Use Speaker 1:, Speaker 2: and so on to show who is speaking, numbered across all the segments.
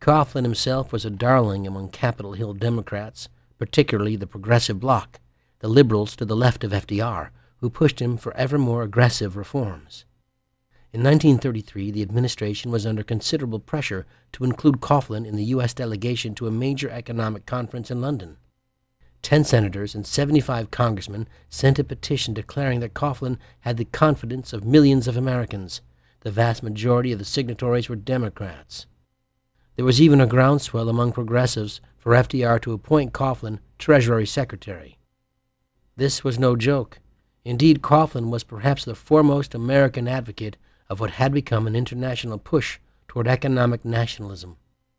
Speaker 1: Coughlin himself was a darling among Capitol Hill Democrats, particularly the Progressive Bloc, the liberals to the left of FDR, who pushed him for ever more aggressive reforms. In 1933, the administration was under considerable pressure to include Coughlin in the U.S. delegation to a major economic conference in London. 10 senators and 75 congressmen sent a petition declaring that Coughlin had the confidence of millions of Americans. The vast majority of the signatories were Democrats. There was even a groundswell among progressives for FDR to appoint Coughlin Treasury Secretary. This was no joke. Indeed, Coughlin was perhaps the foremost American advocate of what had become an international push toward economic nationalism.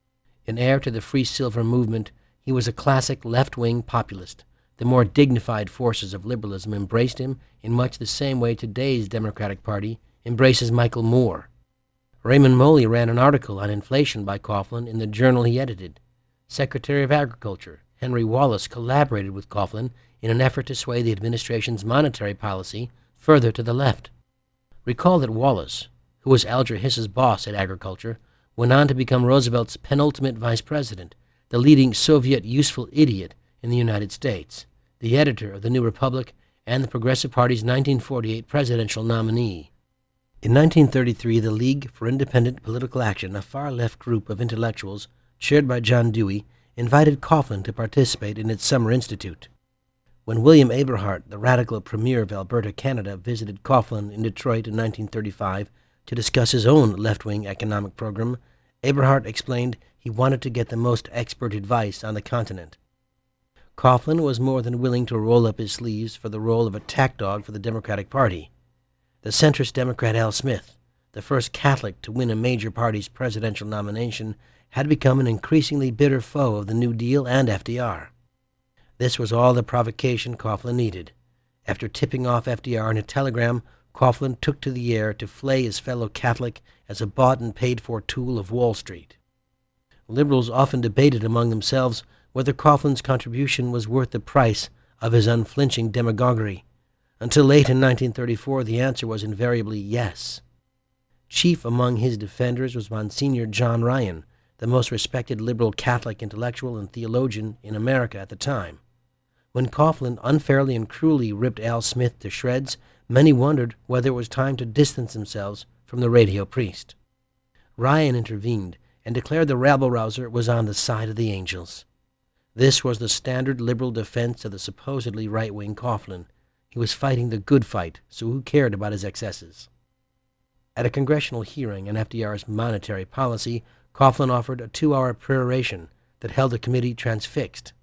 Speaker 1: An heir to the Free Silver movement, he was a classic left-wing populist. The more dignified forces of liberalism embraced him in much the same way today's Democratic Party embraces Michael Moore. Raymond Moley ran an article on inflation by Coughlin in the journal he edited. Secretary of Agriculture Henry Wallace collaborated with Coughlin in an effort to sway the administration's monetary policy further to the left. Recall that Wallace, who was Alger Hiss's boss at Agriculture, went on to become Roosevelt's penultimate vice president, the leading Soviet useful idiot in the United States, the editor of the New Republic, and the Progressive Party's 1948 presidential nominee. In 1933, the League for Independent Political Action, a far-left group of intellectuals chaired by John Dewey, invited Coughlin to participate in its summer institute. When William Aberhart, the radical premier of Alberta, Canada, visited Coughlin in Detroit in 1935 to discuss his own left-wing economic program, Aberhart explained he wanted to get the most expert advice on the continent. Coughlin was more than willing to roll up his sleeves for the role of attack dog for the Democratic Party. The centrist Democrat Al Smith, the first Catholic to win a major party's presidential nomination, had become an increasingly bitter foe of the New Deal and FDR. This was all the provocation Coughlin needed. After tipping off FDR in a telegram, Coughlin took to the air to flay his fellow Catholic as a bought and paid-for tool of Wall Street. Liberals often debated among themselves whether Coughlin's contribution was worth the price of his unflinching demagoguery. Until late in 1934, the answer was invariably yes. Chief among his defenders was Monsignor John Ryan, the most respected liberal Catholic intellectual and theologian in America at the time. When Coughlin unfairly and cruelly ripped Al Smith to shreds, many wondered whether it was time to distance themselves from the radio priest. Ryan intervened and declared the rabble-rouser was on the side of the angels. This was the standard liberal defense of the supposedly right-wing Coughlin. He was fighting the good fight, so who cared about his excesses? At a congressional hearing on FDR's monetary policy, Coughlin offered a 2-hour peroration that held the committee transfixed.